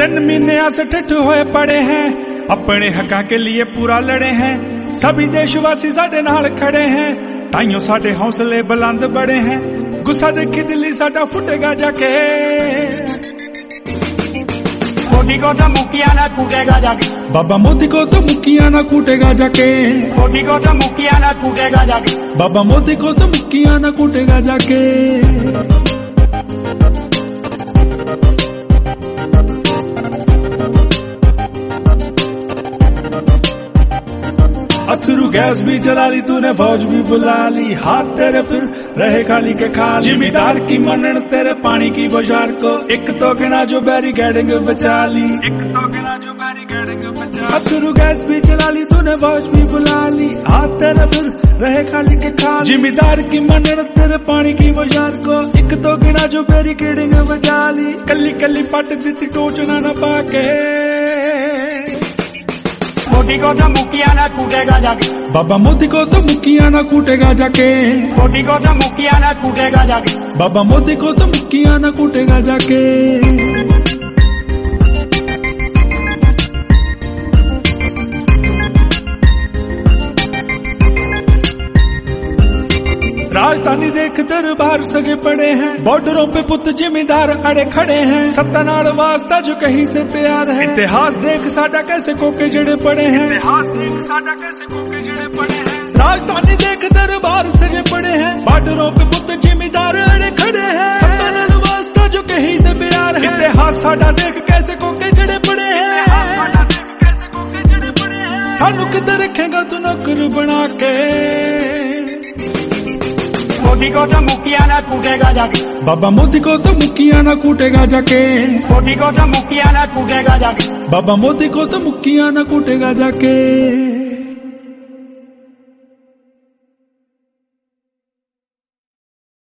3 महीने से ठिठ होए पड़े हैं, अपने हका के लिए पूरा लड़े हैं। सभी देशवासी साडे नाल खड़े हैं, ताइयों साडे हौसले बुलंद बड़े हैं। गुस्सा देखी दिल्ली साडा फुटेगा जाके, मोदी को तो मुखिया ना कूटेगा जाके, बाबा मोदी को तो मुखिया ना कूटेगा जाके, मोदी को तो मुखिया ना कूटेगा जाके, बाबा मोदी को तो मुखिया ना कूटेगा जाके। अथरू गैस भी जला ली तूने, फौज भी बुला ली, हाथ तेरे फिर रहे खाली के खाली। जिम्मेदार की मनन तेरे पानी की बौछार को, एक तो गिना जो बैरिकेडिंग बचा ली, एक तो गिना जो बैरिकेडिंग बचा ली। अथरू गैस भी जला ली तूने, फौज भी बुला ली, हाथ तेरे फिर रहे खाली के खाली। जिम्मेदार की मनन तेरे पानी की बौछार को, एक तो गिना जो बैरिकेडिंग बचा ली। कली कली पट दी टोचना न पाके, मोदी को तो मुखिया ना कूटेगा जाके, बाबा मोदी को तो मुखिया ना कूटेगा जाके, मोदी को तो मुखिया ना कूटेगा जाके, बाबा मोदी को तो मुखिया ना कूटेगा जाके। राजधानी देख दरबार सजे पड़े हैं, बॉर्डरों पे पुत जिम्मेदार अड़े खड़े हैं। सत्ता नाल वास्ता जो कहीं से प्यार है, इतिहास देख साडा कैसे कोके जड़े पड़े हैं, इतिहास देख साडा कैसे कोके जड़े पड़े हैं। राजधानी देख दरबार सजे पड़े हैं, बॉर्डरों पे पुत जिम्मेदार अड़े खड़े हैं। सत्ता नाल वास्ता जो कहीं से प्यार है, इतिहास साडा देख कैसे कोके जड़े पड़े हैं, साडा देख कैसे कोके जड़े पड़े हैं। सानू किधर रखेगा तू नौकर बना के, मोदी को तो मुखिया ना कूटेगा जाके, बाबा मोदी को तो मुखिया ना कूटेगा जाके, मोदी को तो मुखिया ना कूटेगा जाके, बाबा मोदी को तो मुखिया ना कूटेगा जाके।